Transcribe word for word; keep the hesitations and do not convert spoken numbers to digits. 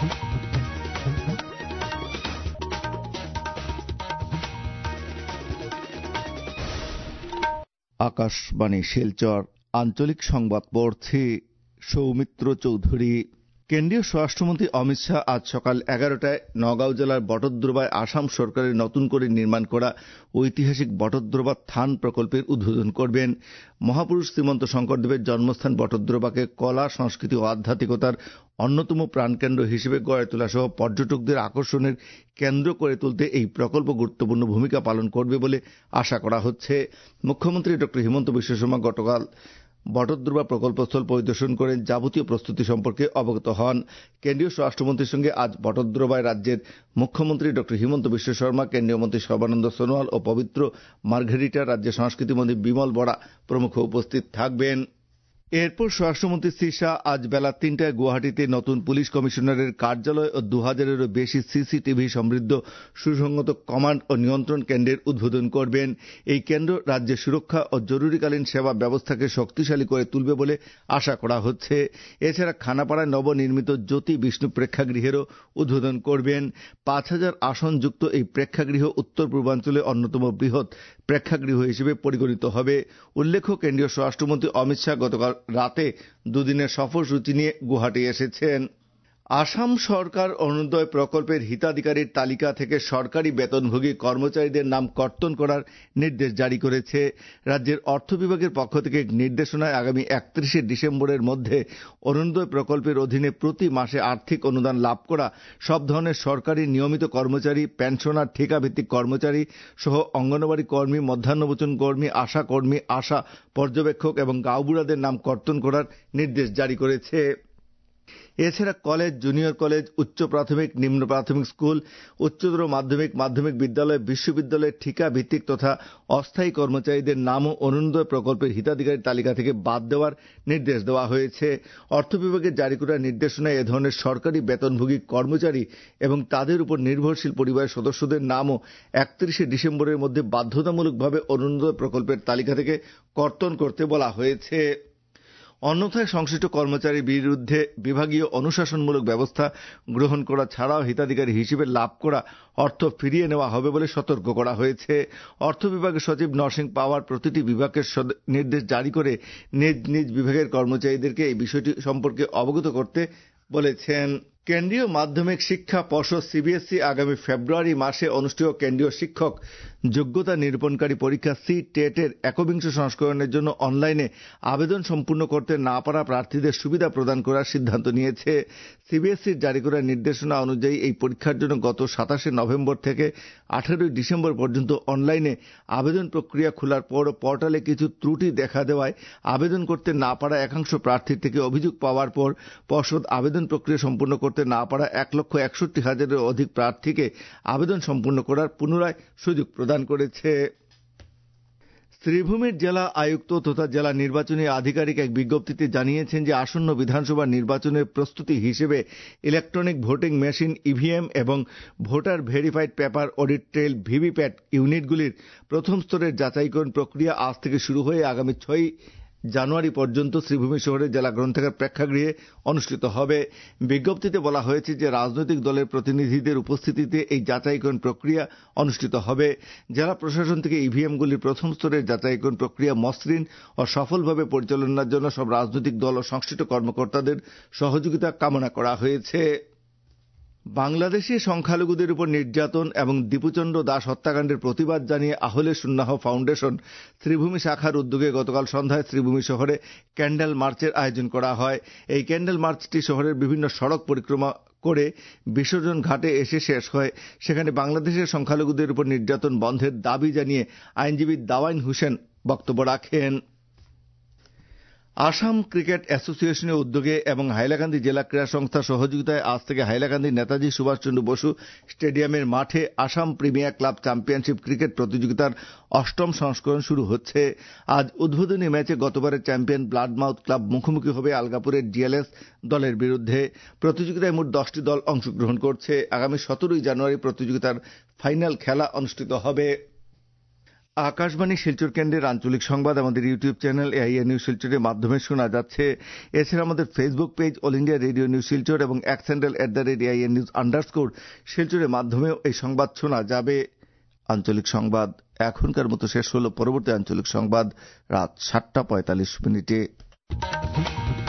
আকাশবাণী শিলচর আঞ্চলিক সংবাদ পড়ছি সৌমিত্র চৌধুরী। কেন্দ্রীয় স্বরাষ্ট্রমন্ত্রী অমিত শাহ আজ সকাল এগারোটায় নগাঁও জেলার বটদ্রবায় আসাম সরকারের নতুন করে নির্মাণ করা ঐতিহাসিক বটদ্রবা থান প্রকল্পের উদ্বোধন করবেন। মহাপুরুষ শ্রীমন্ত শঙ্করদেবের জন্মস্থান বটদ্রবাকে কলা, সংস্কৃতি ও আধ্যাত্মিকতার অন্যতম প্রাণকেন্দ্র হিসেবে গড়ে তোলা সহ পর্যটকদের আকর্ষণের কেন্দ্র করে তুলতে এই প্রকল্প গুরুত্বপূর্ণ ভূমিকা পালন করবে বলে আশা করা হচ্ছে। মুখ্যমন্ত্রী ডক্টর হিমন্ত বিশ্ব শর্মা গতকাল বটদ্রবা প্রকল্পস্থল পরিদর্শন করে যাবতীয় প্রস্তুতি সম্পর্কে অবগত হন। কেন্দ্রীয় স্বরাষ্ট্রমন্ত্রীর সঙ্গে আজ বটদ্রবায় রাজ্যের মুখ্যমন্ত্রী ডক্টর হিমন্ত বিশ্ব শর্মা, কেন্দ্রীয় মন্ত্রী সর্বানন্দ সোনোয়াল ও পবিত্র মার্ঘেরিটা রাজ্যের সংস্কৃতি মন্ত্রী বিমল বড়া প্রমুখ উপস্থিত থাকবেন। এরপর স্বরাষ্ট্রমন্ত্রী শ্রী শাহ আজ বেলা তিনটায় গুয়াহাটিতে নতুন পুলিশ কমিশনারের কার্যালয় ও দু হাজারেরও বেশি সিসিটিভি সমৃদ্ধ সুসংহত কমান্ড ও নিয়ন্ত্রণ কেন্দ্রের উদ্বোধন করবেন। এই কেন্দ্র রাজ্যের সুরক্ষা ও জরুরিকালীন সেবা ব্যবস্থাকে শক্তিশালী করে তুলবে বলে আশা করা হচ্ছে। এছাড়া খানাপাড়ায় নবনির্মিত জ্যোতি বিষ্ণু প্রেক্ষাগৃহেরও উদ্বোধন করবেন। পাঁচ হাজার আসন যুক্ত এই প্রেক্ষাগৃহ উত্তর পূর্বাঞ্চলে অন্যতম বৃহৎ প্রেক্ষাগৃহ হিসেবে পরিগণিত হবে। উল্লেখ্য, কেন্দ্রীয় স্বরাষ্ট্রমন্ত্রী অমিত শাহ গতকাল রাতে দুদিনের সফরসূচি নিয়ে গুয়াহাটি এসেছেন। আসাম সরকার অরুণোদয় প্রকল্পের হিতাধিকারীর তালিকা থেকে সরকারি বেতনভোগী কর্মচারীদের নাম কর্তন করার নির্দেশ জারি করেছে। রাজ্যের অর্থ বিভাগের পক্ষ থেকে নির্দেশনায় আগামী একত্রিশে ডিসেম্বরের মধ্যে অরুণোদয় প্রকল্পের অধীনে প্রতি মাসে আর্থিক অনুদান লাভ করা সব ধরনের সরকারি নিয়মিত কর্মচারী, পেনশনার, ঠিকাভিত্তিক কর্মচারী সহ অঙ্গনবাড়ি কর্মী, মধ্যাহ্নভোজন কর্মী, আশা কর্মী, আশা পর্যবেক্ষক এবং গাঁওবুড়াদের নাম কর্তন করার নির্দেশ জারি করেছে। এছাড়া কলেজ, জুনিয়র কলেজ, উচ্চ প্রাথমিক, নিম্ন প্রাথমিক স্কুল, উচ্চতর মাধ্যমিক, মাধ্যমিক বিদ্যালয়, বিশ্ববিদ্যালয়ের ঠিকা ভিত্তিক তথা অস্থায়ী কর্মচারীদের নামও অরুণোদয় প্রকল্পের হিতাধিকারীর তালিকা থেকে বাদ দেওয়ার নির্দেশ দেওয়া হয়েছে। অর্থ বিভাগের জারি করা নির্দেশনায় এ ধরনের সরকারি বেতনভোগী কর্মচারী এবং তাদের উপর নির্ভরশীল পরিবারের সদস্যদের নামও একত্রিশে ডিসেম্বরের মধ্যে বাধ্যতামূলকভাবে অরুণোদয় প্রকল্পের তালিকা থেকে কর্তন করতে বলা হয়েছে। অন্যথায় সংশ্লিষ্ট কর্মচারীর বিরুদ্ধে বিভাগীয় অনুশাসনমূলক ব্যবস্থা গ্রহণ করা ছাড়াও হিতাধিকারী হিসেবে লাভ করা অর্থ ফিরিয়ে নেওয়া হবে বলে সতর্ক করা হয়েছে। অর্থ বিভাগের সচিব নরসিং পাওয়ার প্রতিটি বিভাগের নির্দেশ জারি করে নিজ নিজ বিভাগের কর্মচারীদেরকে এই বিষয়টি সম্পর্কে অবগত করতে বলেছেন। কেন্দ্রীয় মাধ্যমিক শিক্ষা পর্ষদ সিবিএসই আগামী ফেব্রুয়ারি মাসে অনুষ্ঠেয় কেন্দ্রীয় শিক্ষক যোগ্যতা নিরূপণকারী পরীক্ষা সি টেটের একবিংশ সংস্করণের জন্য অনলাইনে আবেদন সম্পূর্ণ করতে না পারা প্রার্থীদের সুবিধা প্রদান করার সিদ্ধান্ত নিয়েছে। সিবিএসইর জারি করা নির্দেশনা অনুযায়ী এই পরীক্ষার জন্য গত সাতাশে নভেম্বর থেকে আঠারোই ডিসেম্বর পর্যন্ত অনলাইনে আবেদন প্রক্রিয়া খোলার পর পোর্টালে কিছু ত্রুটি দেখা দেওয়ায় আবেদন করতে না পারা একাংশ প্রার্থীর থেকে অভিযোগ পাওয়ার পর পর্ষদ আবেদন প্রক্রিয়া সম্পূর্ণ করতে না পারা এক লক্ষ একষট্টি হাজারের অধিক প্রার্থীকে আবেদন সম্পূর্ণ করার পুনরায় সুযোগ প্রদান করেছে। শ্রীভূমির জেলা আয়ুক্ত তথা জেলা নির্বাচনী আধিকারিক এক বিজ্ঞপ্তিতে জানিয়েছেন যে আসন্ন বিধানসভা নির্বাচনের প্রস্তুতি হিসেবে ইলেকট্রনিক ভোটিং মেশিন ইভিএম এবং voter verified paper audit trail VVPAT ইউনিটগুলির প্রথম স্তরের যাচাইকরণ প্রক্রিয়া আজ থেকে শুরু হয়ে আগামী ছয় জানুয়ারি পর্যন্ত শ্রীভূমি শহরের জেলা গ্রন্থাগার প্রেক্ষাগৃহে অনুষ্ঠিত হবে। বিজ্ঞপ্তিতে বলা হয়েছে যে রাজনৈতিক দলের প্রতিনিধিদের উপস্থিতিতে এই যাচাইকরণ প্রক্রিয়া অনুষ্ঠিত হবে। জেলা প্রশাসন থেকে ইভিএমগুলির প্রথম স্তরের যাচাইকরণ প্রক্রিয়া মসৃণ ও সফলভাবে পরিচালনার জন্য সব রাজনৈতিক দল ও সংশ্লিষ্ট কর্মকর্তাদের সহযোগিতা কামনা করা হয়েছে। বাংলাদেশে সংখ্যালঘুদের উপর নির্যাতন এবং দীপুচন্দ্র দাস হত্যাকাণ্ডের প্রতিবাদ জানিয়ে আহলে সুন্নাহ ফাউন্ডেশন শ্রীভূমি শাখার উদ্যোগে গতকাল সন্ধ্যায় শ্রীভূমি শহরে ক্যান্ডেল মার্চের আয়োজন করা হয়। এই ক্যান্ডেল মার্চটি শহরের বিভিন্ন সড়ক পরিক্রমা করে বিসর্জন ঘাটে এসে শেষ হয়। সেখানে বাংলাদেশের সংখ্যালঘুদের উপর নির্যাতন বন্ধের দাবি জানিয়ে আইনজীবী দাওয়াইন হোসেন বক্তব্য রাখেন। আসাম ক্রিকেট অ্যাসোসিয়েশনের উদ্যোগে এবং হাইলাকান্দি জেলা ক্রীড়া সংস্থার সহযোগিতায় আজ থেকে হাইলাকান্দি নেতাজি সুভাষচন্দ্র বসু স্টেডিয়ামের মাঠে Assam premier club championship cricket প্রতিযোগিতার অষ্টম সংস্করণ শুরু হচ্ছে। আজ উদ্বোধনী ম্যাচে গতবারের চ্যাম্পিয়ন ব্লাডমাউথ ক্লাব মুখোমুখি হবে আলগাপুরের ডিএলএস দলের বিরুদ্ধে। প্রতিযোগিতায় মোট দশটি দল অংশগ্রহণ করছে। আগামী সতেরোই জানুয়ারি প্রতিযোগিতার ফাইনাল খেলা অনুষ্ঠিত হবে। আকাশবাণী শিলচর কেন্দ্রের আঞ্চলিক সংবাদ আমাদের ইউটিউব চ্যানেল এআইএন নিউজ শিলচরের মাধ্যমে শোনা যাচ্ছে। এছাড়া আমাদের Facebook page All India Radio News Silchar এবং X handle at the rate AIN news underscore শিলচরের মাধ্যমেও এই সংবাদ শোনা যাবে। আঞ্চলিক সংবাদ এখনকার মতো শেষ হলো। পরবর্তী আঞ্চলিক সংবাদ রাত সাতটা পঁয়তাল্লিশ মিনিটে।